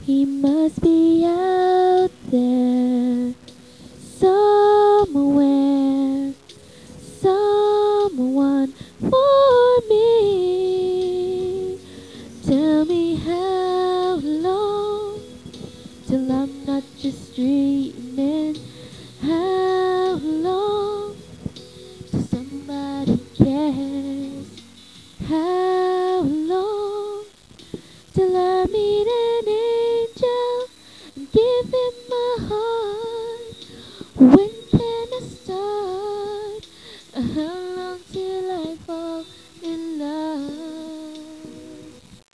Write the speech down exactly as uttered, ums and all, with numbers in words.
He must be out there somewhere, someone for me. Tell me how long till I'm not just dreaming. How long till somebody cares? How long till I meet an angel and give him my heart? When